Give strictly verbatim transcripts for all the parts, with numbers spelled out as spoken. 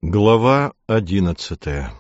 Глава одиннадцатая.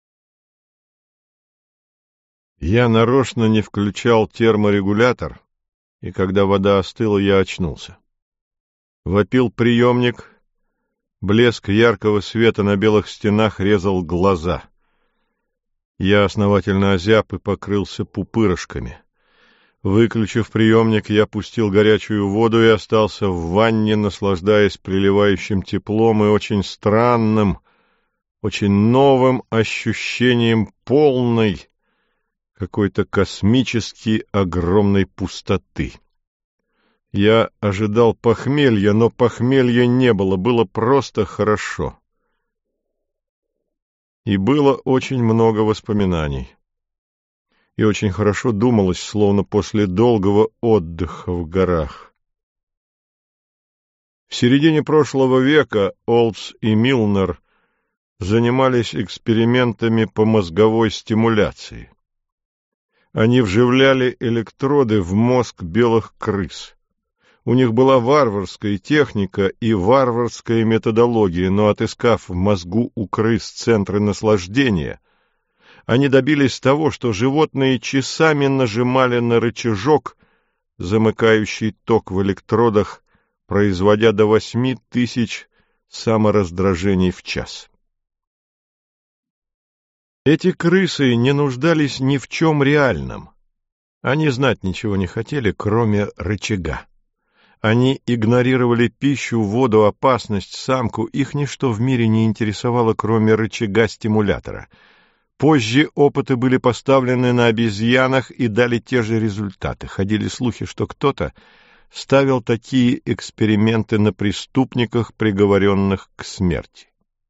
Я нарочно не включал терморегулятор, и когда вода остыла, я очнулся. Вопил приемник, блеск яркого света на белых стенах резал глаза. Я основательно озяб и покрылся пупырышками. Выключив приемник, я пустил горячую воду и остался в ванне, наслаждаясь приливающим теплом и очень странным, очень новым ощущением полной, какой-то космически огромной пустоты. Я ожидал похмелья, но похмелья не было, было просто хорошо. И было очень много воспоминаний. И очень хорошо думалось, словно после долгого отдыха в горах. В середине прошлого века Олдс и Милнер занимались экспериментами по мозговой стимуляции. Они вживляли электроды в мозг белых крыс. У них была варварская техника и варварская методология, но, отыскав в мозгу у крыс центры наслаждения, они добились того, что животные часами нажимали на рычажок, замыкающий ток в электродах, производя до восьми тысяч самораздражений в час. Эти крысы не нуждались ни в чем реальном. Они знать ничего не хотели, кроме рычага. Они игнорировали пищу, воду, опасность, самку. Их ничто в мире не интересовало, кроме рычага-стимулятора. Позже опыты были поставлены на обезьянах и дали те же результаты. Ходили слухи, что кто-то ставил такие эксперименты на преступниках, приговоренных к смерти.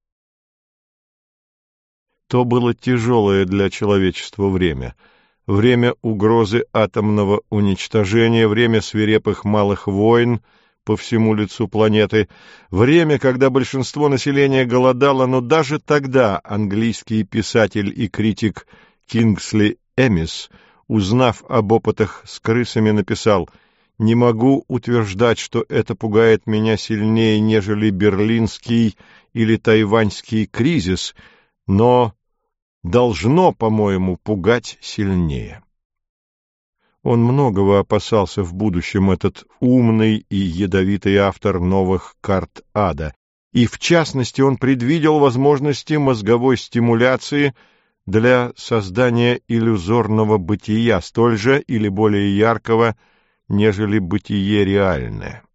То было тяжелое для человечества время. Время угрозы атомного уничтожения, время свирепых малых войн по всему лицу планеты, время, когда большинство населения голодало, но даже тогда английский писатель и критик Кингсли Эмис, узнав об опытах с крысами, написал: «Не могу утверждать, что это пугает меня сильнее, нежели берлинский или тайваньский кризис, но должно, по-моему, пугать сильнее». Он многого опасался в будущем, этот умный и ядовитый автор новых карт ада, и, в частности, он предвидел возможности мозговой стимуляции для создания иллюзорного бытия, столь же или более яркого, нежели бытие реальное.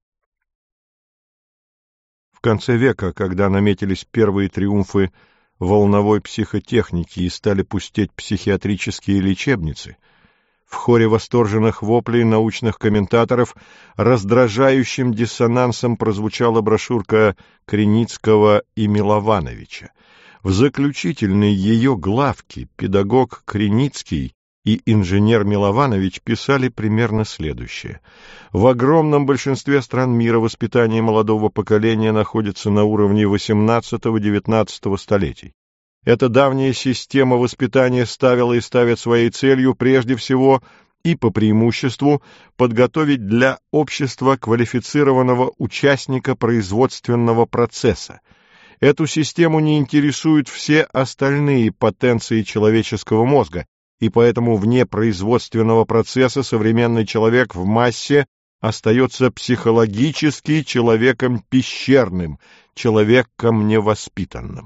В конце века, когда наметились первые триумфы волновой психотехники и стали пустеть психиатрические лечебницы, в хоре восторженных воплей научных комментаторов раздражающим диссонансом прозвучала брошюрка Криницкого и Миловановича. В заключительной ее главке педагог Криницкий и инженер Милованович писали примерно следующее: «В огромном большинстве стран мира воспитание молодого поколения находится на уровне восемнадцатого-девятнадцатого столетий. Эта давняя система воспитания ставила и ставит своей целью прежде всего и по преимуществу подготовить для общества квалифицированного участника производственного процесса. Эту систему не интересуют все остальные потенции человеческого мозга, и поэтому вне производственного процесса современный человек в массе остается психологически человеком пещерным, человеком невоспитанным».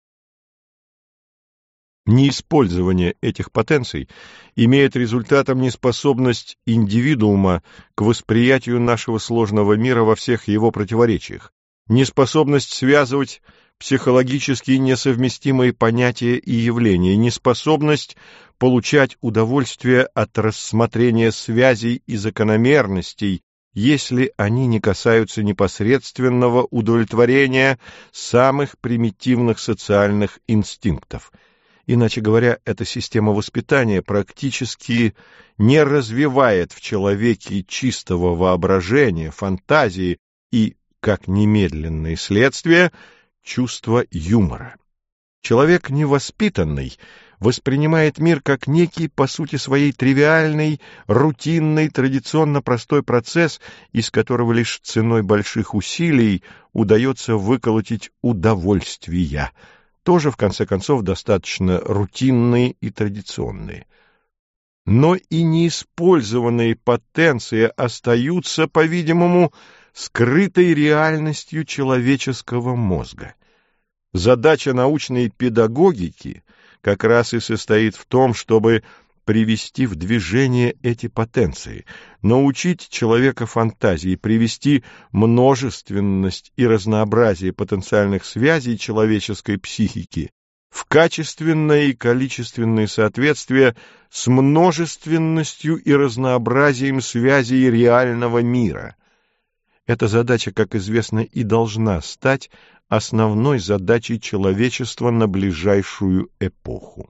Неиспользование этих потенций имеет результатом неспособность индивидуума к восприятию нашего сложного мира во всех его противоречиях, неспособность связывать психологически несовместимые понятия и явления, неспособность получать удовольствие от рассмотрения связей и закономерностей, если они не касаются непосредственного удовлетворения самых примитивных социальных инстинктов. Иначе говоря, эта система воспитания практически не развивает в человеке чистого воображения, фантазии и, как немедленное следствие, чувства юмора. Человек невоспитанный воспринимает мир как некий, по сути своей, тривиальный, рутинный, традиционно простой процесс, из которого лишь ценой больших усилий удается выколотить удовольствия, тоже, в конце концов, достаточно рутинные и традиционные. Но и неиспользованные потенции остаются, по-видимому, скрытой реальностью человеческого мозга. Задача научной педагогики как раз и состоит в том, чтобы привести в движение эти потенции, научить человека фантазии, привести множественность и разнообразие потенциальных связей человеческой психики в качественное и количественное соответствие с множественностью и разнообразием связей реального мира. Эта задача, как известно, и должна стать основной задачей человечества на ближайшую эпоху.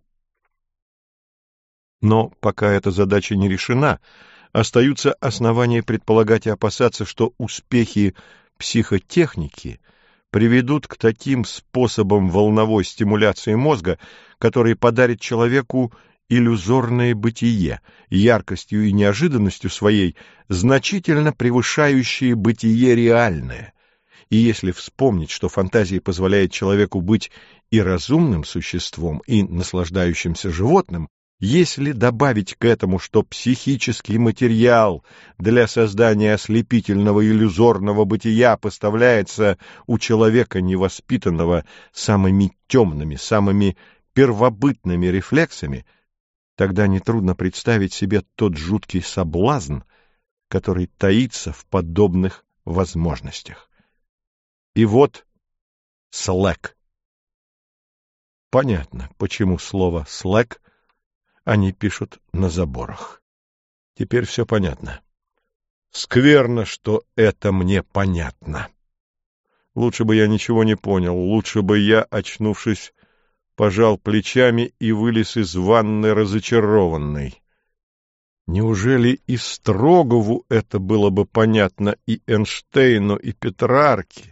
Но пока эта задача не решена, остаются основания предполагать и опасаться, что успехи психотехники приведут к таким способам волновой стимуляции мозга, которые подарят человеку иллюзорное бытие, яркостью и неожиданностью своей, значительно превышающие бытие реальное. И если вспомнить, что фантазия позволяет человеку быть и разумным существом, и наслаждающимся животным, если добавить к этому, что психический материал для создания ослепительного иллюзорного бытия поставляется у человека невоспитанного самыми темными, самыми первобытными рефлексами, тогда нетрудно представить себе тот жуткий соблазн, который таится в подобных возможностях. И вот слэк. Понятно, почему слово «слэк» они пишут на заборах. Теперь все понятно. Скверно, что это мне понятно. Лучше бы я ничего не понял, лучше бы я, очнувшись, пожал плечами и вылез из ванны разочарованный. Неужели и Строгову это было бы понятно, и Эйнштейну, и Петрарке?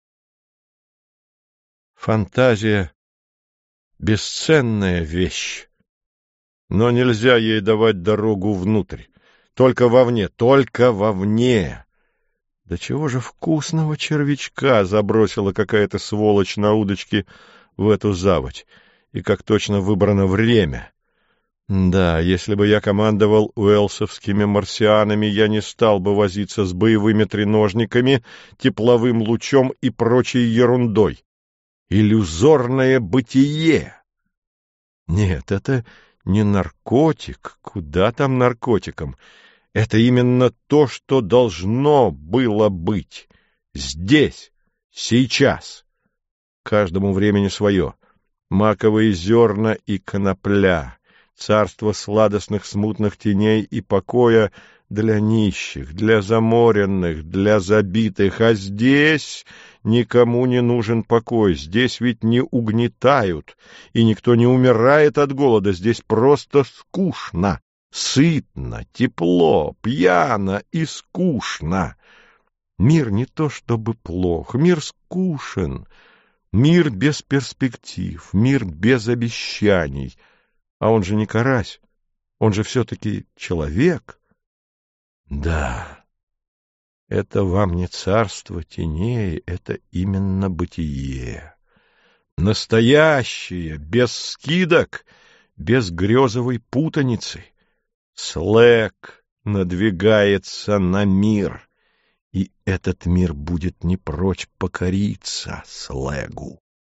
Фантазия — бесценная вещь, но нельзя ей давать дорогу внутрь, только вовне, только вовне. Да чего же вкусного червячка забросила какая-то сволочь на удочке в эту заводь, и как точно выбрано время. Да, если бы я командовал уэллсовскими марсианами, я не стал бы возиться с боевыми треножниками, тепловым лучом и прочей ерундой. Иллюзорное бытие. Нет, это не наркотик, куда там наркотиком? Это именно то, что должно было быть. Здесь, сейчас. Каждому времени свое. Маковые зерна и конопля. Царство сладостных смутных теней и покоя для нищих, для заморенных, для забитых. А здесь никому не нужен покой. Здесь ведь не угнетают, и никто не умирает от голода. Здесь просто скучно, сытно, тепло, пьяно и скучно. Мир не то чтобы плох, мир скучен. Мир без перспектив, мир без обещаний. А он же не карась, он же все-таки человек. Да, это вам не царство теней, это именно бытие. Настоящее, без скидок, без грезовой путаницы. Слэк надвигается на мир, и этот мир будет не прочь покориться слэгу.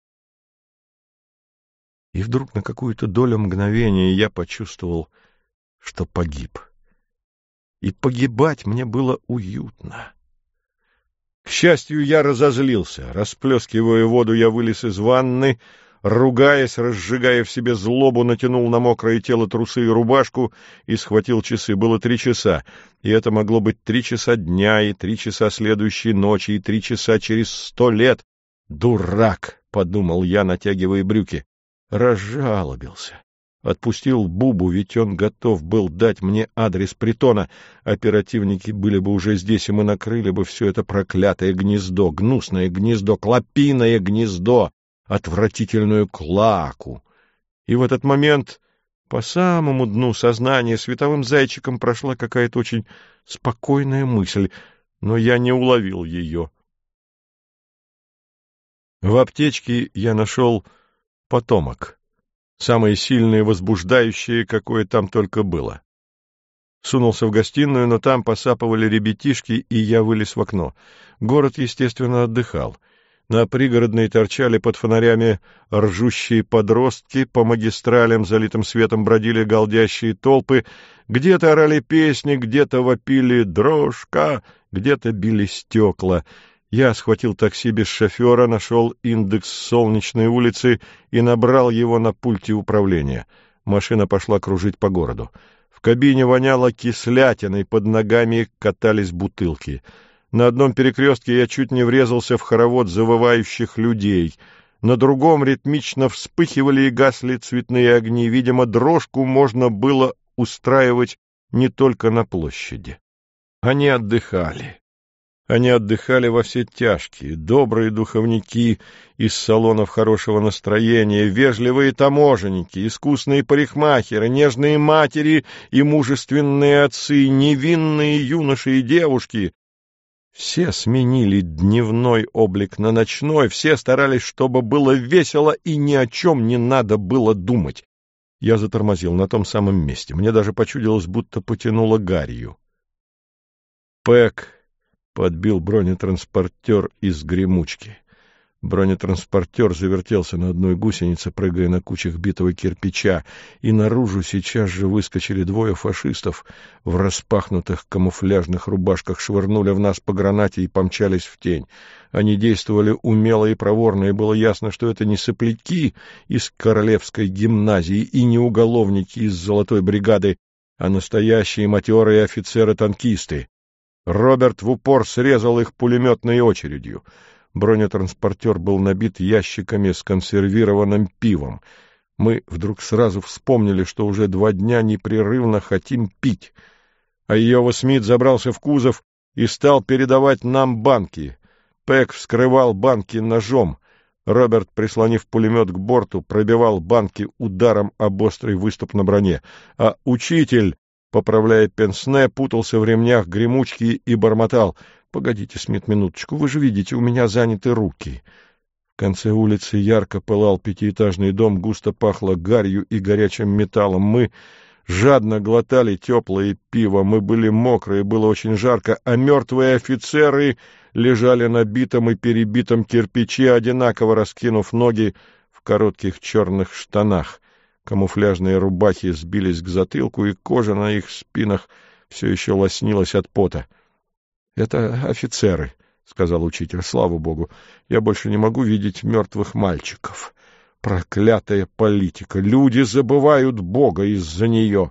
И вдруг на какую-то долю мгновения я почувствовал, что погиб. И погибать мне было уютно. К счастью, я разозлился. Расплескивая воду, я вылез из ванны, ругаясь, разжигая в себе злобу, натянул на мокрое тело трусы и рубашку и схватил часы. Было три часа, и это могло быть три часа дня, и три часа следующей ночи, и три часа через сто лет. «Дурак!» — подумал я, натягивая брюки. Разжалобился. Отпустил Бубу, ведь он готов был дать мне адрес притона. Оперативники были бы уже здесь, и мы накрыли бы все это проклятое гнездо, гнусное гнездо, клопиное гнездо, отвратительную клаку. И в этот момент по самому дну сознания световым зайчиком прошла какая-то очень спокойная мысль, но я не уловил ее. В аптечке я нашел потомок, самое сильное и возбуждающее, какое там только было. Сунулся в гостиную, но там посапывали ребятишки, и я вылез в окно. Город, естественно, отдыхал. На пригородной торчали под фонарями ржущие подростки, по магистралям, залитым светом, бродили галдящие толпы, где-то орали песни, где-то вопили «Дрожка», где-то били стекла. Я схватил такси без шофера, нашел индекс Солнечной улицы и набрал его на пульте управления. Машина пошла кружить по городу. В кабине воняло кислятиной, под ногами катались бутылки. На одном перекрестке я чуть не врезался в хоровод завывающих людей. На другом ритмично вспыхивали и гасли цветные огни. Видимо, дрожку можно было устраивать не только на площади. Они отдыхали. Они отдыхали во все тяжкие, добрые духовники из салонов хорошего настроения, вежливые таможенники, искусные парикмахеры, нежные матери и мужественные отцы, невинные юноши и девушки. Все сменили дневной облик на ночной, все старались, чтобы было весело и ни о чем не надо было думать. Я затормозил на том самом месте. Мне даже почудилось, будто потянуло гарью. Пэк подбил бронетранспортер из гремучки. Бронетранспортер завертелся на одной гусенице, прыгая на кучах битого кирпича, и наружу сейчас же выскочили двое фашистов в распахнутых камуфляжных рубашках, швырнули в нас по гранате и помчались в тень. Они действовали умело и проворно, и было ясно, что это не сопляки из Королевской гимназии и не уголовники из Золотой бригады, а настоящие матерые офицеры-танкисты. Роберт в упор срезал их пулеметной очередью. Бронетранспортер был набит ящиками с консервированным пивом. Мы вдруг сразу вспомнили, что уже два дня непрерывно хотим пить. Айова Смит забрался в кузов и стал передавать нам банки. Пэк вскрывал банки ножом. Роберт, прислонив пулемет к борту, пробивал банки ударом об острый выступ на броне. А учитель, поправляя пенсне, путался в ремнях гремучки и бормотал: «Погодите, Смит, минуточку, вы же видите, у меня заняты руки». В конце улицы ярко пылал пятиэтажный дом, густо пахло гарью и горячим металлом. Мы жадно глотали теплое пиво, мы были мокрые, было очень жарко, а мертвые офицеры лежали на битом и перебитом кирпиче, одинаково раскинув ноги в коротких черных штанах. Камуфляжные рубахи сбились к затылку, и кожа на их спинах все еще лоснилась от пота. — Это офицеры, — сказал учитель. — Слава богу, я больше не могу видеть мертвых мальчиков. Проклятая политика! Люди забывают Бога из-за нее.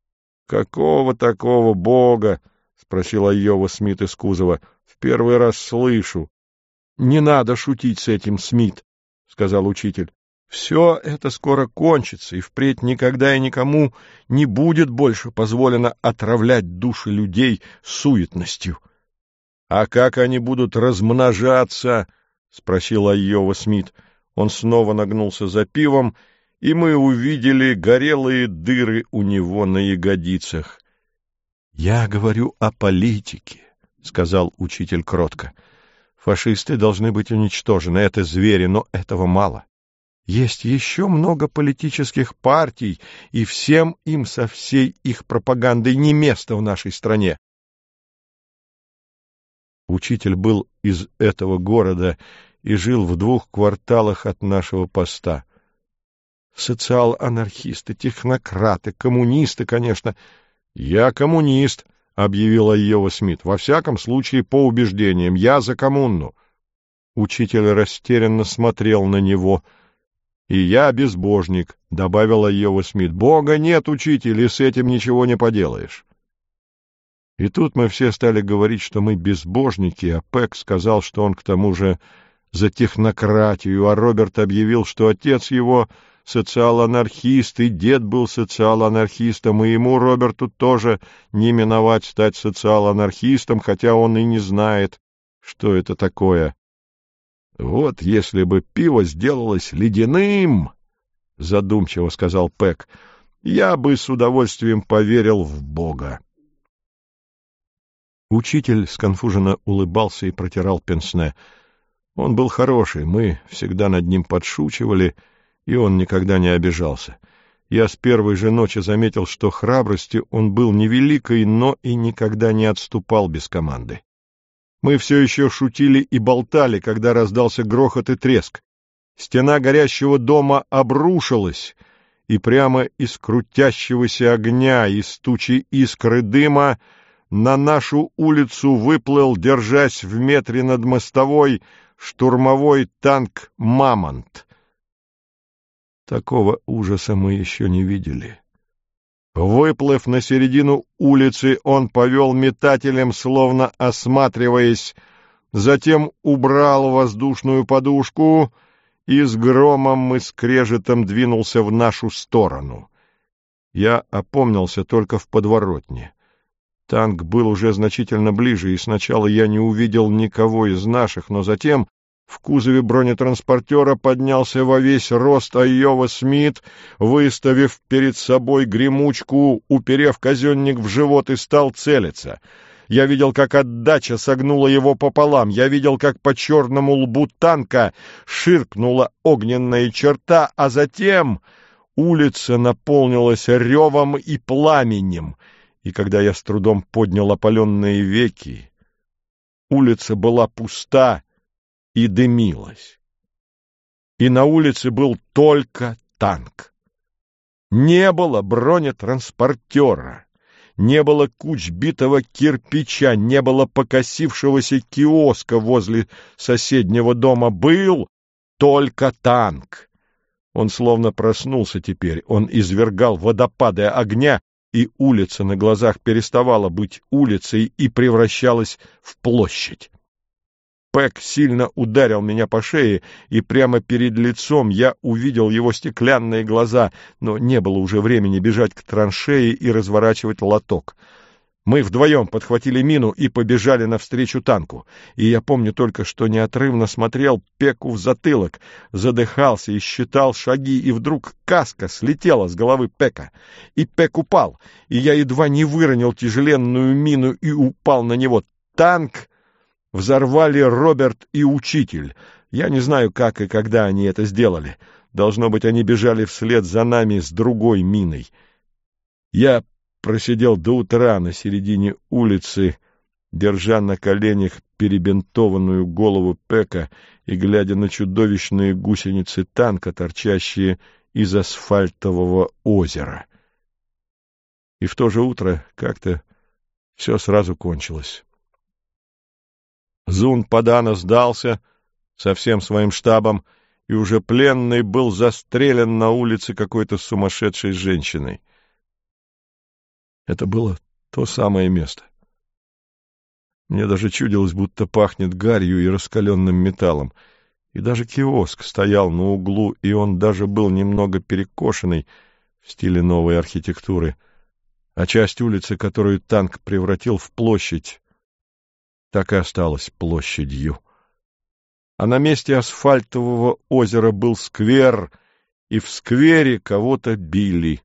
— Какого такого Бога? — спросил Айова Смит из кузова. — В первый раз слышу. — Не надо шутить с этим, Смит, — сказал учитель. Все это скоро кончится, и впредь никогда и никому не будет больше позволено отравлять души людей суетностью. — А как они будут размножаться? — спросил Айова Смит. Он снова нагнулся за пивом, и мы увидели горелые дыры у него на ягодицах. — Я говорю о политике, — сказал учитель кротко. — Фашисты должны быть уничтожены, это звери, но этого мало. Есть еще много политических партий, и всем им со всей их пропагандой не место в нашей стране. Учитель был из этого города и жил в двух кварталах от нашего поста. Социал-анархисты, технократы, коммунисты, конечно. — Я коммунист, — объявил Айова Смит. — Во всяком случае, по убеждениям, я за коммуну. Учитель растерянно смотрел на него. — И я безбожник, — добавил Айова Смит. — Бога нет, учитель, и с этим ничего не поделаешь. И тут мы все стали говорить, что мы безбожники, а Пэк сказал, что он к тому же за технократию, а Роберт объявил, что отец его социал-анархист, и дед был социал-анархистом, и ему, Роберту, тоже не миновать стать социал-анархистом, хотя он и не знает, что это такое. Вот если бы пиво сделалось ледяным, задумчиво сказал Пэк. Я бы с удовольствием поверил в Бога. Учитель сконфуженно улыбался и протирал пенсне. Он был хороший, мы всегда над ним подшучивали, и он никогда не обижался. Я с первой же ночи заметил, что храбрости он был невеликой, но и никогда не отступал без команды. Мы все еще шутили и болтали, когда раздался грохот и треск. Стена горящего дома обрушилась, и прямо из крутящегося огня, из тучи искры дыма, на нашу улицу выплыл, держась в метре над мостовой, штурмовой танк «Мамонт». Такого ужаса мы еще не видели. Выплыв на середину улицы, он повел метателем, словно осматриваясь, затем убрал воздушную подушку и с громом и скрежетом двинулся в нашу сторону. Я опомнился только в подворотне. Танк был уже значительно ближе, и сначала я не увидел никого из наших, но затем в кузове бронетранспортера поднялся во весь рост Айова Смит, выставив перед собой гремучку, уперев казенник в живот, и стал целиться. Я видел, как отдача согнула его пополам. Я видел, как по черному лбу танка ширкнула огненная черта, а затем улица наполнилась ревом и пламенем. И когда я с трудом поднял опаленные веки, улица была пуста и дымилась. И на улице был только танк. Не было бронетранспортера, не было куч битого кирпича, не было покосившегося киоска возле соседнего дома. Был только танк. Он словно проснулся теперь, он извергал водопады огня, и улица на глазах переставала быть улицей и превращалась в площадь. Пэк сильно ударил меня по шее, и прямо перед лицом я увидел его стеклянные глаза, но не было уже времени бежать к траншее и разворачивать лоток. Мы вдвоем подхватили мину и побежали навстречу танку, и я помню только, что неотрывно смотрел Пеку в затылок, задыхался и считал шаги, и вдруг каска слетела с головы Пека, и Пек упал, и я едва не выронил тяжеленную мину и упал на него. Танк взорвали Роберт и учитель. Я не знаю, как и когда они это сделали. Должно быть, они бежали вслед за нами с другой миной. Я просидел до утра на середине улицы, держа на коленях перебинтованную голову Пека и глядя на чудовищные гусеницы танка, торчащие из асфальтового озера. И в то же утро как-то все сразу кончилось. Зун Падана сдался со всем своим штабом, и уже пленный был застрелен на улице какой-то сумасшедшей женщиной. Это было то самое место. Мне даже чудилось, будто пахнет гарью и раскаленным металлом. И даже киоск стоял на углу, и он даже был немного перекошенный в стиле новой архитектуры. А часть улицы, которую танк превратил в площадь, так и осталась площадью. А на месте асфальтового озера был сквер, и в сквере кого-то били.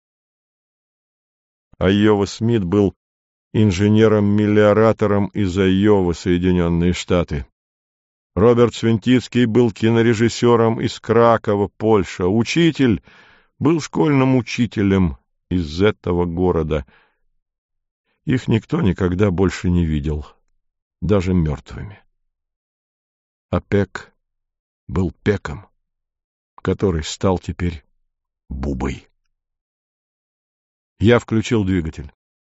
Айова Смит был инженером-мелиоратором из Айовы, Соединенные Штаты. Роберт Свинтицкий был кинорежиссером из Кракова, Польша. Учитель был школьным учителем из этого города. Их никто никогда больше не видел, даже мертвыми. А Пек был Пеком, который стал теперь Бубой. Я включил двигатель.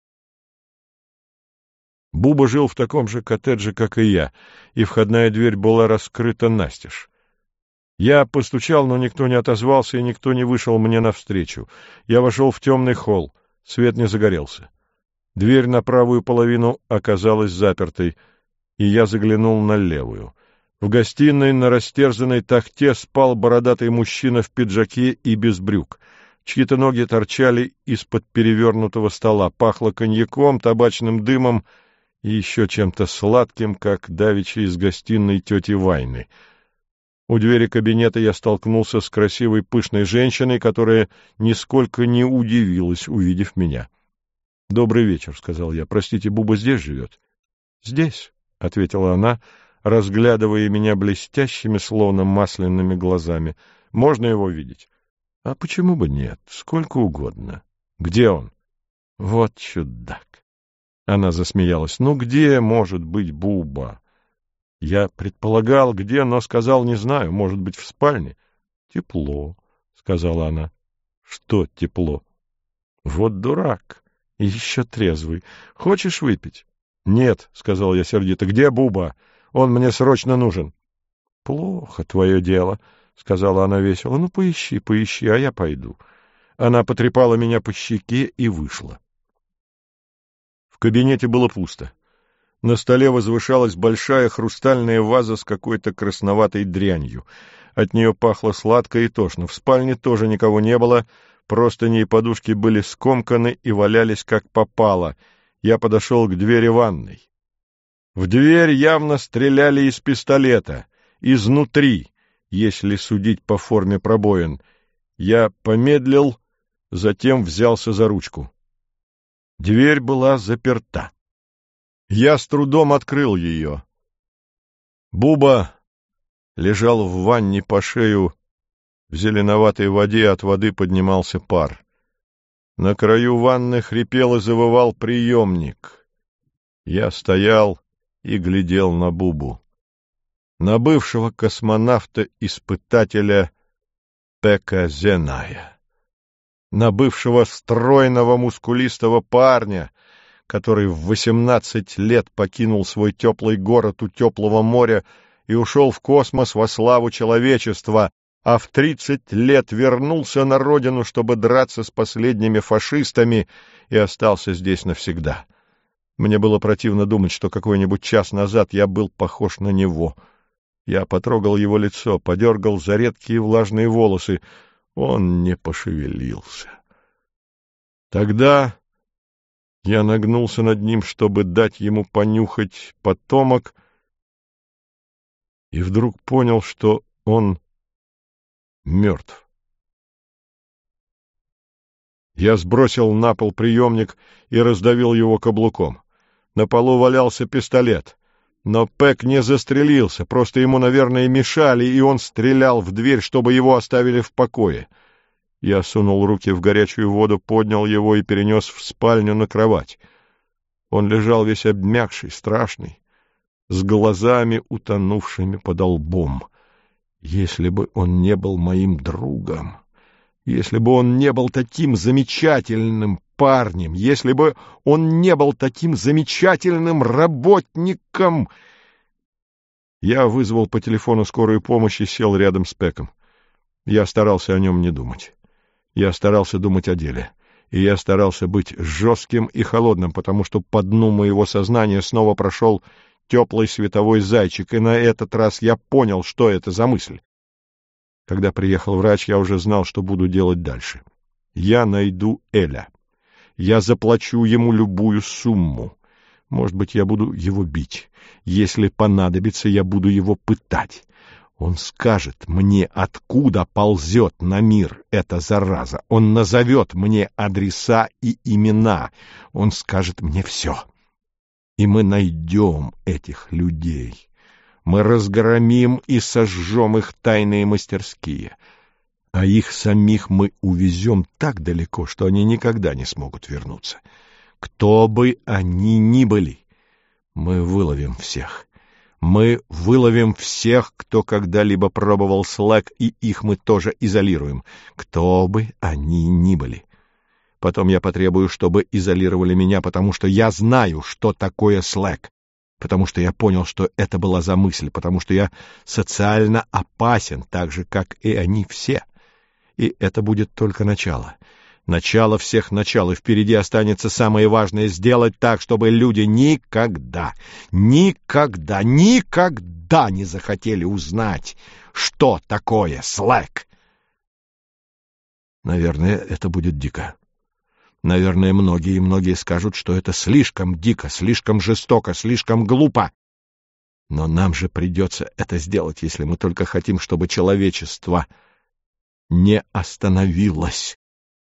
Буба жил в таком же коттедже, как и я, и входная дверь была раскрыта настежь. Я постучал, но никто не отозвался, и никто не вышел мне навстречу. Я вошел в темный холл, свет не загорелся. Дверь на правую половину оказалась запертой, и я заглянул на левую. В гостиной на растерзанной тахте спал бородатый мужчина в пиджаке и без брюк. Чьи-то ноги торчали из-под перевернутого стола, пахло коньяком, табачным дымом и еще чем-то сладким, как давеча из гостиной тети Вайны. У двери кабинета я столкнулся с красивой пышной женщиной, которая нисколько не удивилась, увидев меня. — Добрый вечер, — сказал я. — Простите, Буба здесь живет? — Здесь, — ответила она, разглядывая меня блестящими, словно масляными глазами. — Можно его видеть? — А почему бы нет? Сколько угодно. — Где он? — Вот чудак. Она засмеялась. — Ну, где может быть Буба? Я предполагал, где, но сказал, не знаю, может быть, в спальне. — Тепло, — сказала она. — Что тепло? — Вот дурак. И еще трезвый. Хочешь выпить? — Нет, — сказал я сердито. — Где Буба? Он мне срочно нужен. — Плохо твое дело, — сказала она весело. — Ну, поищи, поищи, а я пойду. Она потрепала меня по щеке и вышла. В кабинете было пусто. На столе возвышалась большая хрустальная ваза с какой-то красноватой дрянью. От нее пахло сладко и тошно. В спальне тоже никого не было. Простыни и подушки были скомканы и валялись как попало. Я подошел к двери ванной. В дверь явно стреляли из пистолета. Изнутри, если судить по форме пробоин. Я помедлил, затем взялся за ручку. Дверь была заперта. Я с трудом открыл ее. Буба лежал в ванне по шею. В зеленоватой воде от воды поднимался пар. На краю ванны хрипел и завывал приемник. Я стоял и глядел на Бубу. На бывшего космонавта-испытателя Пека Зеная. На бывшего стройного мускулистого парня, который в восемнадцать лет покинул свой теплый город у теплого моря и ушел в космос во славу человечества, а в тридцать лет вернулся на родину, чтобы драться с последними фашистами, и остался здесь навсегда. Мне было противно думать, что какой-нибудь час назад я был похож на него. Я потрогал его лицо, подергал за редкие влажные волосы. Он не пошевелился. Тогда я нагнулся над ним, чтобы дать ему понюхать потомок, и вдруг понял, что он мертв. Я сбросил на пол приемник и раздавил его каблуком. На полу валялся пистолет. Но Пек не застрелился, просто ему, наверное, мешали, и он стрелял в дверь, чтобы его оставили в покое. Я сунул руки в горячую воду, поднял его и перенес в спальню на кровать. Он лежал весь обмякший, страшный, с глазами, утонувшими под лбом. Если бы он не был моим другом, если бы он не был таким замечательным парнем, если бы он не был таким замечательным работником... Я вызвал по телефону скорую помощь и сел рядом с Пеком. Я старался о нем не думать. Я старался думать о деле. И я старался быть жестким и холодным, потому что по дну моего сознания снова прошел теплый световой зайчик, и на этот раз я понял, что это за мысль. Когда приехал врач, я уже знал, что буду делать дальше. Я найду Эля. Я заплачу ему любую сумму. Может быть, я буду его бить. Если понадобится, я буду его пытать. Он скажет мне, откуда ползет на мир эта зараза. Он назовет мне адреса и имена. Он скажет мне все. И мы найдем этих людей. Мы разгромим и сожжем их тайные мастерские. А их самих мы увезем так далеко, что они никогда не смогут вернуться. Кто бы они ни были, мы выловим всех. Мы выловим всех, кто когда-либо пробовал Slack, и их мы тоже изолируем. Кто бы они ни были. Потом я потребую, чтобы изолировали меня, потому что я знаю, что такое Slack. Потому что я понял, что это была за мысль, потому что я социально опасен, так же, как и они все. И это будет только начало. Начало всех начал, и впереди останется самое важное — сделать так, чтобы люди никогда, никогда, никогда не захотели узнать, что такое Slack. Наверное, это будет дико. Наверное, многие и многие скажут, что это слишком дико, слишком жестоко, слишком глупо. Но нам же придется это сделать, если мы только хотим, чтобы человечество не остановилось.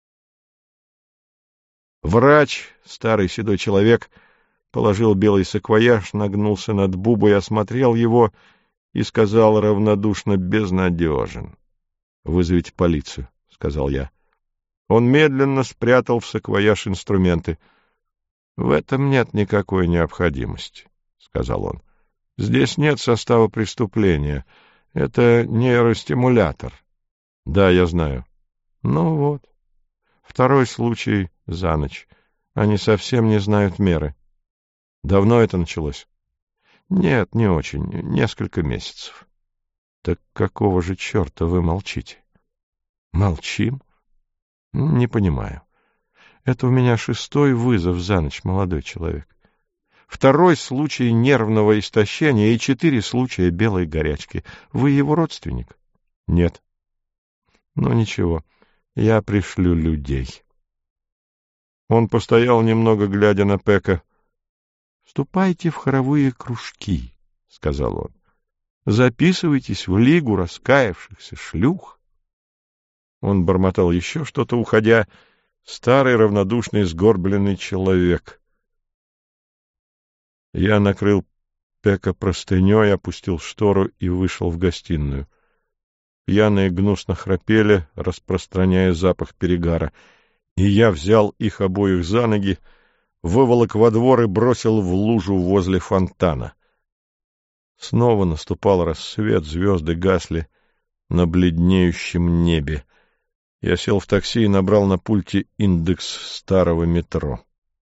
Врач, старый седой человек, положил белый саквояж, нагнулся над Бубой, осмотрел его и сказал равнодушно: безнадежен. — Вызовите полицию, — сказал я. Он медленно спрятал в саквояж инструменты. — В этом нет никакой необходимости, — сказал он. — Здесь нет состава преступления. Это нейростимулятор. — Да, я знаю. — Ну вот. Второй случай за ночь. Они совсем не знают меры. — Давно это началось? — Нет, не очень. Несколько месяцев. — Так какого же черта вы молчите? — Молчим? — Не понимаю. Это у меня шестой вызов за ночь, молодой человек. Второй случай нервного истощения и четыре случая белой горячки. Вы его родственник? — Нет. — Ну, ничего, я пришлю людей. Он постоял немного, глядя на Пека. — Вступайте в хоровые кружки, — сказал он. — Записывайтесь в лигу раскаявшихся шлюх. Он бормотал еще что-то, уходя. Старый, равнодушный, сгорбленный человек. Я накрыл Пека простыней, опустил штору и вышел в гостиную. Пьяные гнусно храпели, распространяя запах перегара, и я взял их обоих за ноги, выволок во двор и бросил в лужу возле фонтана. Снова наступал рассвет, звезды гасли на бледнеющем небе. Я сел в такси и набрал на пульте индекс старого метро.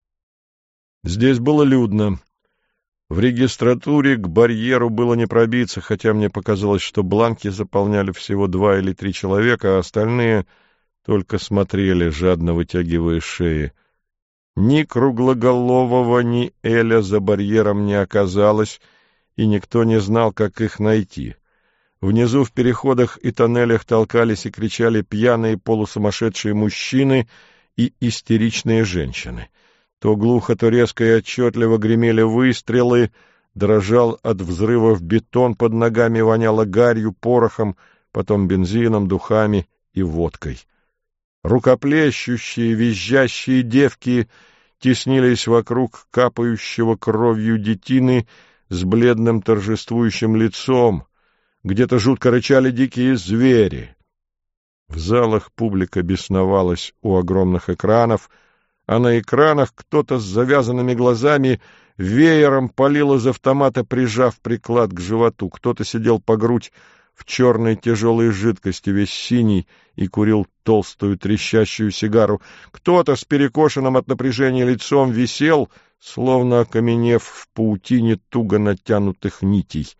Здесь было людно. В регистратуре к барьеру было не пробиться, хотя мне показалось, что бланки заполняли всего два или три человека, а остальные только смотрели, жадно вытягивая шеи. Ни Круглоголового, ни Эля за барьером не оказалось, и никто не знал, как их найти. Внизу в переходах и тоннелях толкались и кричали пьяные полусумасшедшие мужчины и истеричные женщины. То глухо, то резко и отчетливо гремели выстрелы, дрожал от взрывов бетон под ногами, воняло гарью, порохом, потом бензином, духами и водкой. Рукоплещущие, визжащие девки теснились вокруг капающего кровью детины с бледным торжествующим лицом. Где-то жутко рычали дикие звери. В залах публика бесновалась у огромных экранов, а на экранах кто-то с завязанными глазами веером палил из автомата, прижав приклад к животу. Кто-то сидел по грудь в черной тяжелой жидкости, весь синий, и курил толстую трещащую сигару. Кто-то с перекошенным от напряжения лицом висел, словно окаменев в паутине туго натянутых нитей.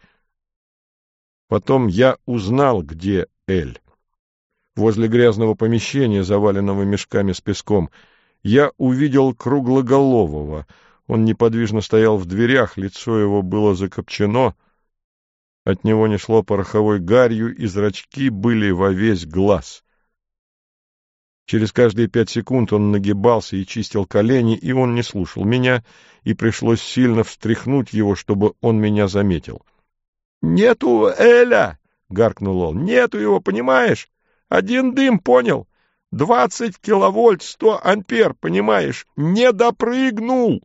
Потом я узнал, где Эль. Возле грязного помещения, заваленного мешками с песком, я увидел Круглоголового. Он неподвижно стоял в дверях, лицо его было закопчено, от него несло пороховой гарью, и зрачки были во весь глаз. Через каждые пять секунд он нагибался и чистил колени, и он не слушал меня, и пришлось сильно встряхнуть его, чтобы он меня заметил. — Нету Эля! — гаркнул он. — Нету его, понимаешь? Один дым, понял? Двадцать киловольт, сто ампер, понимаешь? Не допрыгнул!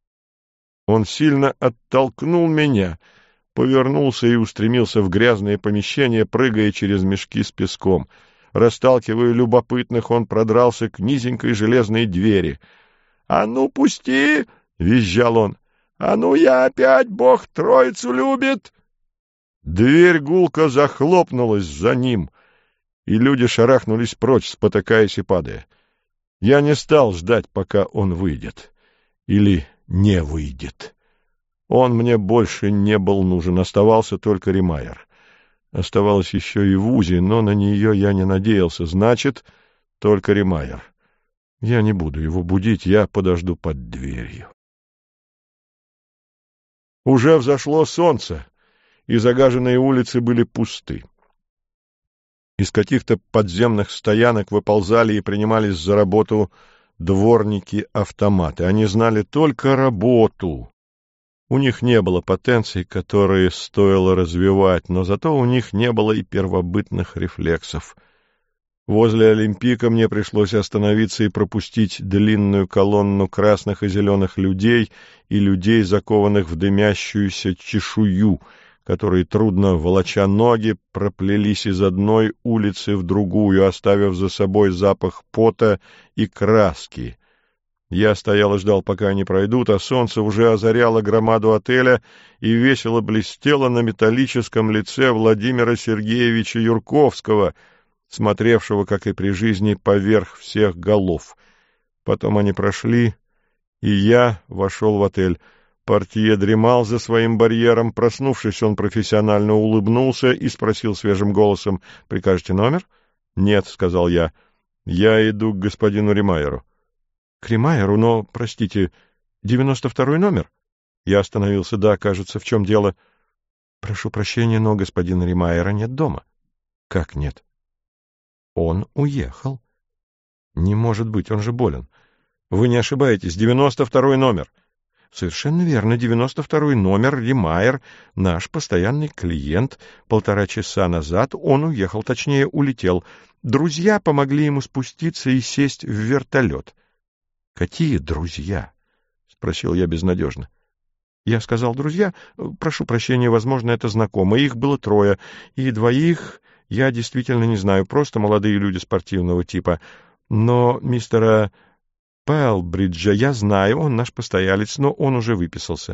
Он сильно оттолкнул меня, повернулся и устремился в грязное помещение, прыгая через мешки с песком. Расталкивая любопытных, он продрался к низенькой железной двери. — А ну, пусти! — визжал он. — А ну, я опять, Бог Троицу любит! Дверь гулко захлопнулась за ним, и люди шарахнулись прочь, спотыкаясь и падая. Я не стал ждать, пока он выйдет. Или не выйдет. Он мне больше не был нужен, оставался только Ремайер. Оставалась еще и Вузи, но на нее я не надеялся. Значит, только Ремайер. Я не буду его будить, я подожду под дверью. Уже взошло солнце, и загаженные улицы были пусты. Из каких-то подземных стоянок выползали и принимались за работу дворники-автоматы. Они знали только работу. У них не было потенций, которые стоило развивать, но зато у них не было и первобытных рефлексов. Возле Олимпика мне пришлось остановиться и пропустить длинную колонну красных и зеленых людей и людей, закованных в дымящуюся чешую, которые, трудно волоча ноги, проплелись из одной улицы в другую, оставив за собой запах пота и краски. Я стоял и ждал, пока они пройдут, а солнце уже озаряло громаду отеля и весело блестело на металлическом лице Владимира Сергеевича Юрковского, смотревшего, как и при жизни, поверх всех голов. Потом они прошли, и я вошел в отель. Портье дремал за своим барьером. Проснувшись, он профессионально улыбнулся и спросил свежим голосом: «Прикажете номер?» «Нет», — сказал я, — «я иду к господину Ремайеру». «К Ремайеру? Но, простите, девяносто второй номер?» Я остановился. «Да, кажется, в чем дело?» «Прошу прощения, но господина Ремайера нет дома». «Как нет?» «Он уехал». «Не может быть, он же болен». «Вы не ошибаетесь, девяносто второй номер». «Совершенно верно, девяносто второй номер, Ремайер, наш постоянный клиент. Полтора часа назад он уехал, точнее, улетел. Друзья помогли ему спуститься и сесть в вертолет». «Какие друзья?» — спросил я безнадежно. Я сказал «друзья». Прошу прощения, возможно, это знакомые. Их было трое, и двоих я действительно не знаю, просто молодые люди спортивного типа. Но мистера Пэлбриджа я знаю, он наш постоялец, но он уже выписался.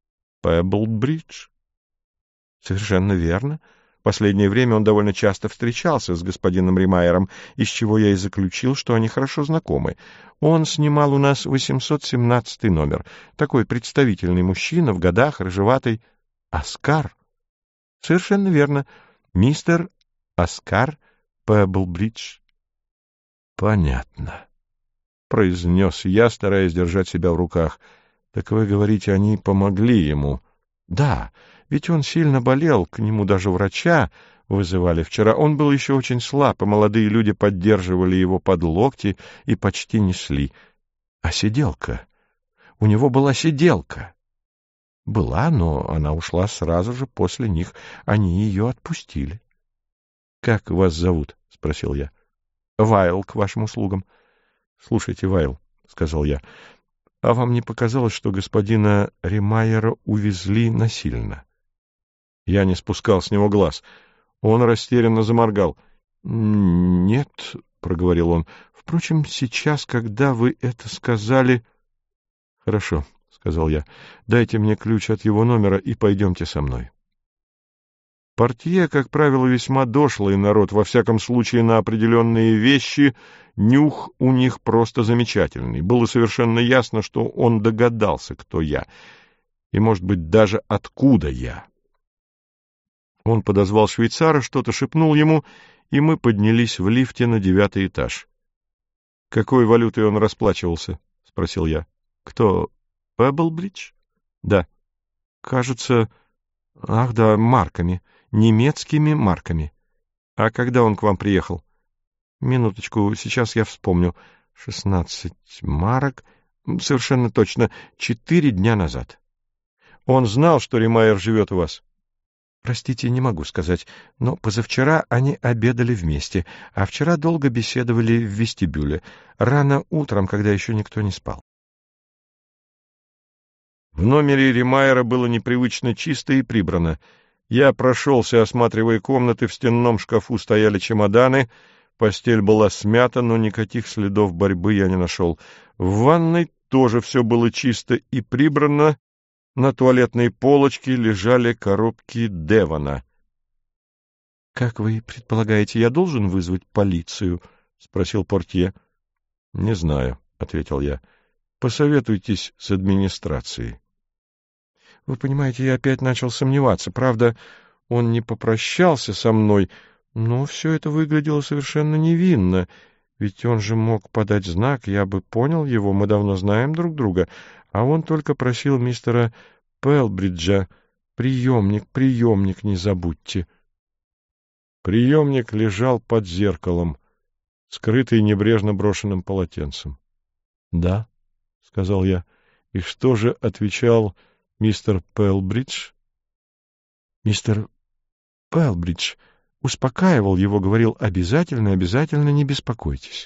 Пэблбридж? Совершенно верно. Последнее время он довольно часто встречался с господином Ремайером, из чего я и заключил, что они хорошо знакомы. Он снимал у нас восемьсот семнадцатый номер. Такой представительный мужчина, в годах, рыжеватый. Оскар? Совершенно верно. Мистер Оскар Пэблбридж. Понятно. Произнес я, стараясь держать себя в руках. Так вы говорите, они помогли ему? Да, ведь он сильно болел, к нему даже врача вызывали вчера. Он был еще очень слаб, и молодые люди поддерживали его под локти и почти несли. А сиделка? У него была сиделка. Была, но она ушла сразу же после них. Они ее отпустили. — Как вас зовут? — спросил я. — Вайл, к вашим услугам. — Слушайте, Вайл, — сказал я, — а вам не показалось, что господина Ремайера увезли насильно? Я не спускал с него глаз. Он растерянно заморгал. — Нет, — проговорил он. — Впрочем, сейчас, когда вы это сказали... — Хорошо, — сказал я. — Дайте мне ключ от его номера и пойдемте со мной. Портье, как правило, весьма дошлый народ, во всяком случае на определенные вещи нюх у них просто замечательный. Было совершенно ясно, что он догадался, кто я, и, может быть, даже откуда я. Он подозвал швейцара, что-то шепнул ему, и мы поднялись в лифте на девятый этаж. — Какой валютой он расплачивался? — спросил я. — Кто? Пэблбридж? — Да. — Кажется... Ах да, марками. Немецкими марками. А когда он к вам приехал? Минуточку, сейчас я вспомню. Шестнадцать марок. Совершенно точно. Четыре дня назад. Он знал, что Ремайер живет у вас? Простите, не могу сказать, но позавчера они обедали вместе, а вчера долго беседовали в вестибюле, рано утром, когда еще никто не спал. В номере Ремайера было непривычно чисто и прибрано. Я прошелся, осматривая комнаты, в стенном шкафу стояли чемоданы, постель была смята, но никаких следов борьбы я не нашел. В ванной тоже все было чисто и прибрано, на туалетной полочке лежали коробки Девона. — Как вы предполагаете, я должен вызвать полицию? — спросил портье. — Не знаю, — ответил я. — Посоветуйтесь с администрацией. Вы понимаете, я опять начал сомневаться. Правда, он не попрощался со мной, но все это выглядело совершенно невинно. Ведь он же мог подать знак, я бы понял его, мы давно знаем друг друга. А он только просил мистера Пэлбриджа: «Приемник, приемник, не забудьте». Приемник лежал под зеркалом, скрытый небрежно брошенным полотенцем. — Да, — сказал я. — И что же отвечал Мистер Пэлбридж? Мистер Пэлбридж успокаивал его, говорил: обязательно, обязательно, не беспокойтесь.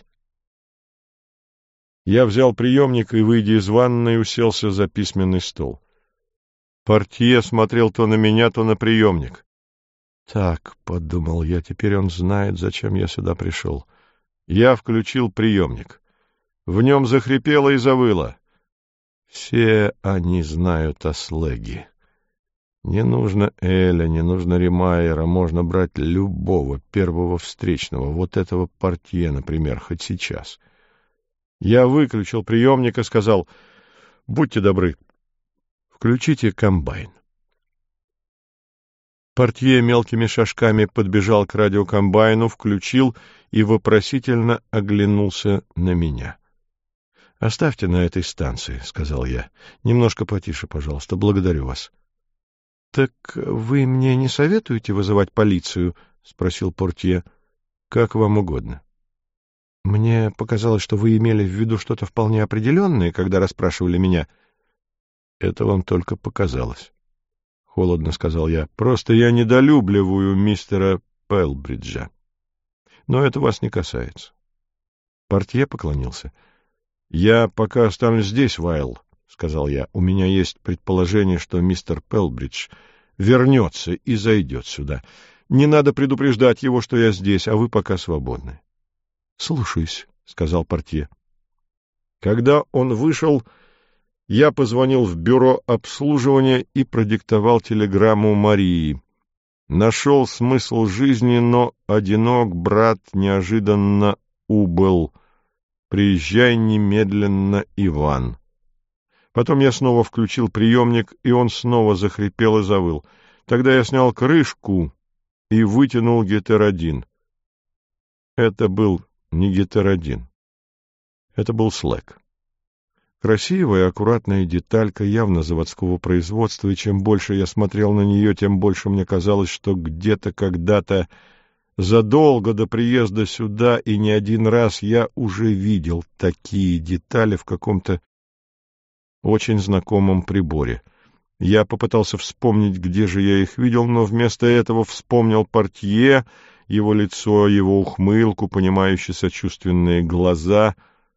Я взял приемник и, выйдя из ванной, уселся за письменный стол. Портье смотрел то на меня, то на приемник. «Так», — подумал я, — «теперь он знает, зачем я сюда пришел». Я включил приемник. В нем захрипело и завыло. Все они знают о Слеге. Не нужно Эля, не нужно Римайера, можно брать любого, первого встречного, вот этого Портье, например, хоть сейчас. Я выключил приемник и сказал: «Будьте добры, включите комбайн». Портье мелкими шажками подбежал к радиокомбайну, включил и вопросительно оглянулся на меня. «Оставьте на этой станции», — сказал я. «Немножко потише, пожалуйста, благодарю вас». «Так вы мне не советуете вызывать полицию?» — спросил Портье. «Как вам угодно». «Мне показалось, что вы имели в виду что-то вполне определенное, когда расспрашивали меня». «Это вам только показалось», — холодно сказал я. «Просто я недолюбливаю мистера Пэлбриджа. Но это вас не касается». Портье поклонился. «Я пока останусь здесь, Вайл», — сказал я. «У меня есть предположение, что мистер Пэлбридж вернется и зайдет сюда. Не надо предупреждать его, что я здесь, а вы пока свободны». «Слушаюсь», — сказал портье. Когда он вышел, я позвонил в бюро обслуживания и продиктовал телеграмму Марии. Нашел смысл жизни, но одинок, брат неожиданно убыл. Приезжай немедленно, Иван. Потом я снова включил приемник, и он снова захрипел и завыл. Тогда я снял крышку и вытянул гетеродин. Это был не гетеродин. Это был Слег. Красивая, аккуратная деталька, явно заводского производства, и чем больше я смотрел на нее, тем больше мне казалось, что где-то когда-то, задолго до приезда сюда, и не один раз я уже видел такие детали в каком-то очень знакомом приборе. Я попытался вспомнить, где же я их видел, но вместо этого вспомнил портье, его лицо, его ухмылку, понимающие сочувственные глаза.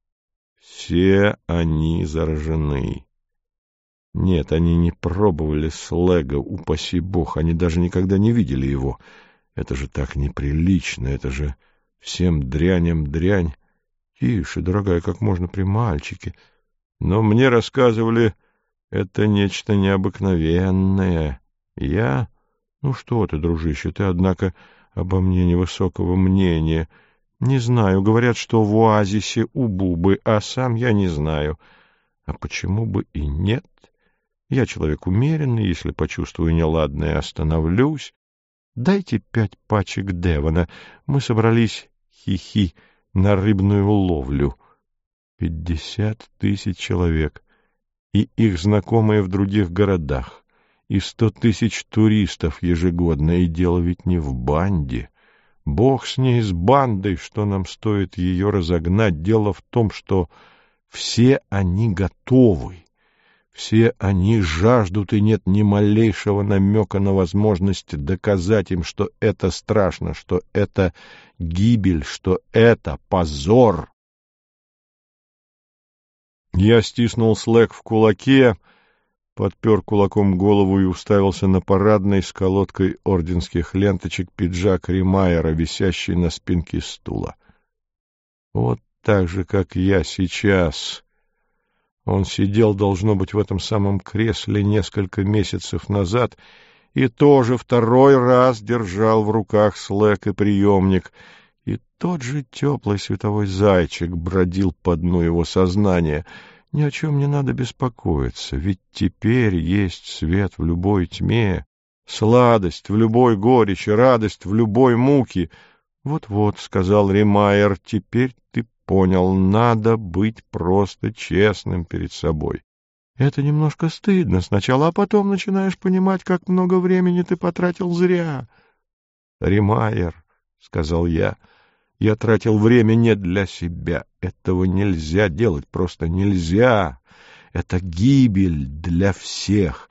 Все они заражены. Нет, они не пробовали Слега, упаси бог, они даже никогда не видели его. Это же так неприлично, это же всем дряням дрянь. Тише, дорогая, как можно при мальчике. Но мне рассказывали, это нечто необыкновенное. Я... Ну что ты, дружище, ты, однако, обо мне невысокого мнения. Не знаю, говорят, что в оазисе у Бубы, а сам я не знаю. А почему бы и нет? Я человек умеренный, если почувствую неладное, остановлюсь. Дайте пять пачек Девона. Мы собрались, хи-хи, на рыбную ловлю. Пятьдесят тысяч человек, и их знакомые в других городах, и сто тысяч туристов ежегодно, и дело ведь не в банде. Бог с ней, с бандой, что нам стоит ее разогнать. Дело в том, что все они готовы, все они жаждут, и нет ни малейшего намека на возможность доказать им, что это страшно, что это гибель, что это позор. Я стиснул Слег в кулаке, подпер кулаком голову и уставился на парадный с колодкой орденских ленточек пиджак Римайера, висящий на спинке стула. Вот так же, как я сейчас. Он сидел, должно быть, в этом самом кресле несколько месяцев назад и тоже второй раз держал в руках Слег и приемник, и тот же теплый световой зайчик бродил по дну его сознания. Ни о чем не надо беспокоиться, ведь теперь есть свет в любой тьме, сладость в любой горечи, радость в любой муке. Вот-вот, — сказал Римайер, — теперь ты понял, надо быть просто честным перед собой. Это немножко стыдно сначала, а потом начинаешь понимать, как много времени ты потратил зря. Римайер, — сказал я, — я тратил время не для себя. Этого нельзя делать, просто нельзя. Это гибель для всех.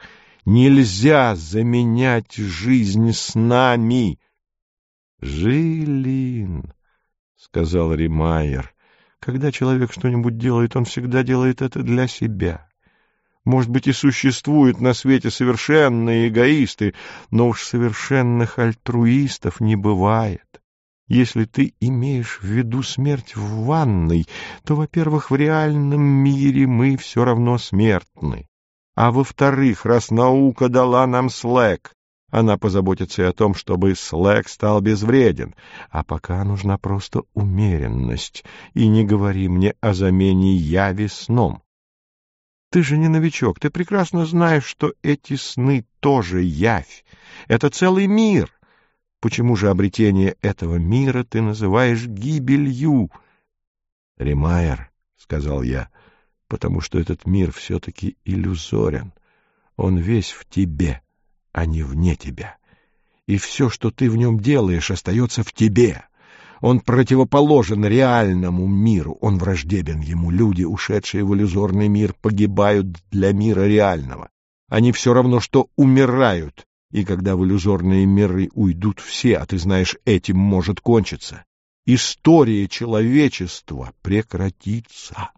Нельзя заменять жизнь снами. — Жилин, — сказал Римайер, — когда человек что-нибудь делает, он всегда делает это для себя. Может быть, и существуют на свете совершенные эгоисты, но уж совершенных альтруистов не бывает. Если ты имеешь в виду смерть в ванной, то, во-первых, в реальном мире мы все равно смертны. А во-вторых, раз наука дала нам слэк, она позаботится и о том, чтобы слэк стал безвреден. А пока нужна просто умеренность. И не говори мне о замене яви сном. Ты же не новичок, ты прекрасно знаешь, что эти сны тоже явь. Это целый мир. Почему же обретение этого мира ты называешь гибелью? — Римайер, — сказал я, — потому что этот мир все-таки иллюзорен. Он весь в тебе, а не вне тебя. И все, что ты в нем делаешь, остается в тебе. Он противоположен реальному миру, он враждебен ему. Люди, ушедшие в иллюзорный мир, погибают для мира реального. Они все равно, что умирают. И когда в иллюзорные миры уйдут все, а ты знаешь, этим может кончиться, история человечества прекратится.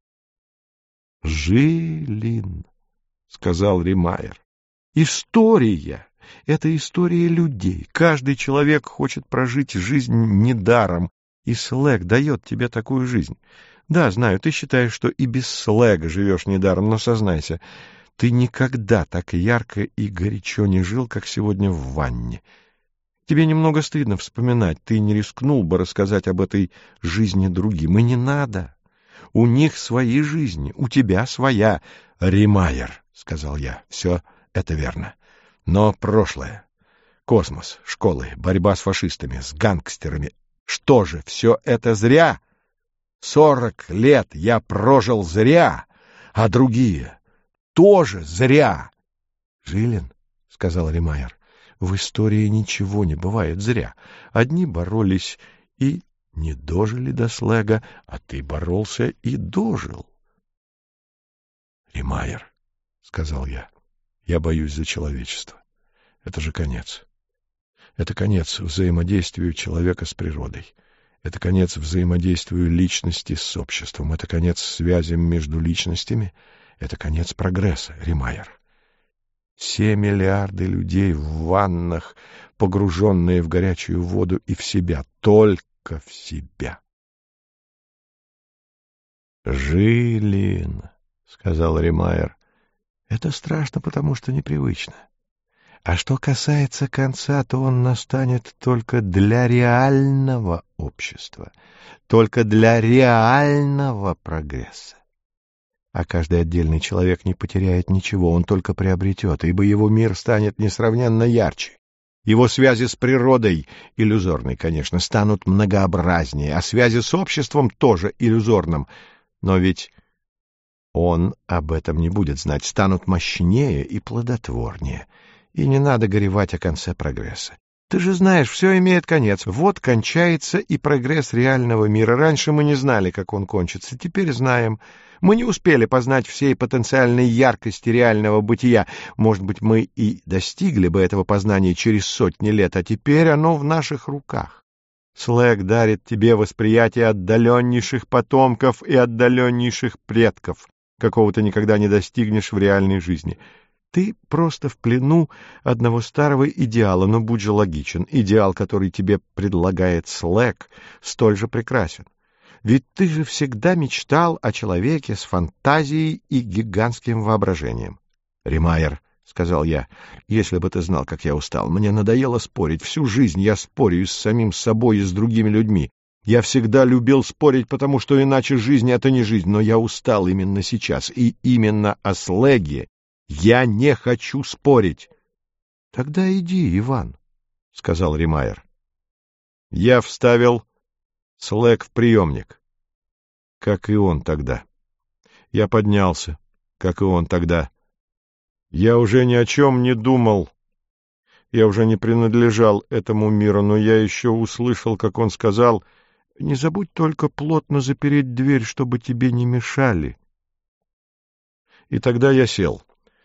— Жилин, — сказал Римайер, — история — это история людей. Каждый человек хочет прожить жизнь недаром, и слэг дает тебе такую жизнь. Да, знаю, ты считаешь, что и без слэга живешь недаром, но сознайся, ты никогда так ярко и горячо не жил, как сегодня в ванне. Тебе немного стыдно вспоминать, ты не рискнул бы рассказать об этой жизни другим, и не надо. У них свои жизни, у тебя своя. — Римайер, — сказал я, — все это верно. Но прошлое, космос, школы, борьба с фашистами, с гангстерами, что же, все это зря? Сорок лет я прожил зря, а другие тоже зря. — Жилин, — сказал Римайер, — в истории ничего не бывает зря. Одни боролись и не дожили до слэга, а ты боролся и дожил. — Римайер, — сказал я, — я боюсь за человечество. Это же конец. Это конец взаимодействию человека с природой. Это конец взаимодействию личности с обществом. Это конец связям между личностями. Это конец прогресса, Римайер. Все миллиарды людей в ваннах, погруженные в горячую воду и в себя, только в себя. — Жилин, — сказал Римайер, — это страшно, потому что непривычно. А что касается конца, то он настанет только для реального общества, только для реального прогресса. А каждый отдельный человек не потеряет ничего, он только приобретет, ибо его мир станет несравненно ярче. Его связи с природой, иллюзорной, конечно, станут многообразнее, а связи с обществом тоже иллюзорным. Но ведь он об этом не будет знать, станут мощнее и плодотворнее. И не надо горевать о конце прогресса. Ты же знаешь, все имеет конец. Вот кончается и прогресс реального мира. Раньше мы не знали, как он кончится, теперь знаем. Мы не успели познать всей потенциальной яркости реального бытия. Может быть, мы и достигли бы этого познания через сотни лет, а теперь оно в наших руках. Слэк дарит тебе восприятие отдаленнейших потомков и отдаленнейших предков, какого ты никогда не достигнешь в реальной жизни. Ты просто в плену одного старого идеала, но будь же логичен. Идеал, который тебе предлагает Слэк, столь же прекрасен. Ведь ты же всегда мечтал о человеке с фантазией и гигантским воображением. — Римайер, — сказал я, — если бы ты знал, как я устал. Мне надоело спорить. Всю жизнь я спорю и с самим собой, и с другими людьми. Я всегда любил спорить, потому что иначе жизнь — это не жизнь. Но я устал именно сейчас, и именно о слэге я не хочу спорить. — Тогда иди, Иван, — сказал Римайер. Я вставил слэк в приемник, как и он тогда. Я поднялся, как и он тогда. Я уже ни о чем не думал. Я уже не принадлежал этому миру, но я еще услышал, как он сказал: «Не забудь только плотно запереть дверь, чтобы тебе не мешали». И тогда я сел.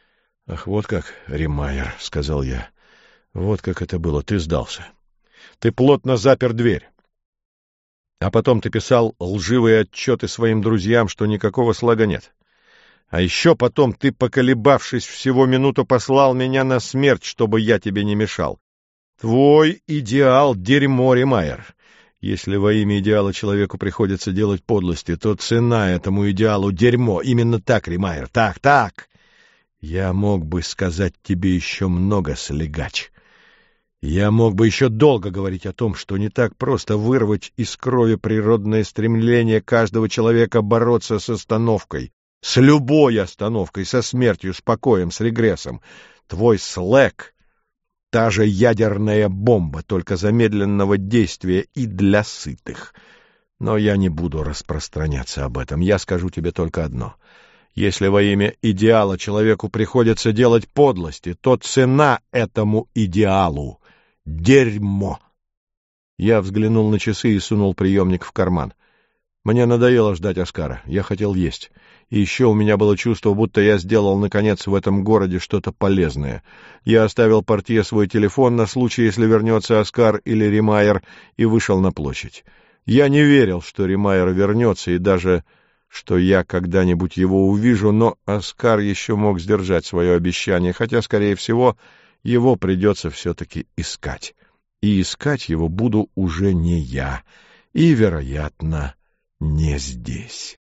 — Ах, вот как, Римайер, — сказал я, — вот как это было, ты сдался. Ты плотно запер дверь. А потом ты писал лживые отчеты своим друзьям, что никакого слага нет. А еще потом ты, поколебавшись всего минуту, послал меня на смерть, чтобы я тебе не мешал. Твой идеал — дерьмо, Римайер. Если во имя идеала человеку приходится делать подлости, то цена этому идеалу — дерьмо. Именно так, Римайер, так, так. Я мог бы сказать тебе еще много, слегач. Я мог бы еще долго говорить о том, что не так просто вырвать из крови природное стремление каждого человека бороться с остановкой, с любой остановкой, со смертью, с покоем, с регрессом. Твой слэг — та же ядерная бомба, только замедленного действия и для сытых. Но я не буду распространяться об этом. Я скажу тебе только одно. Если во имя идеала человеку приходится делать подлости, то цена этому идеалу — дерьмо. Я взглянул на часы и сунул приемник в карман. Мне надоело ждать Оскара. Я хотел есть. И еще у меня было чувство, будто я сделал, наконец, в этом городе что-то полезное. Я оставил портье свой телефон на случай, если вернется Оскар или Римайер, и вышел на площадь. Я не верил, что Римайер вернется, и даже что я когда-нибудь его увижу, но Оскар еще мог сдержать свое обещание, хотя, скорее всего, его придется все-таки искать. И искать его буду уже не я, и, вероятно, не здесь.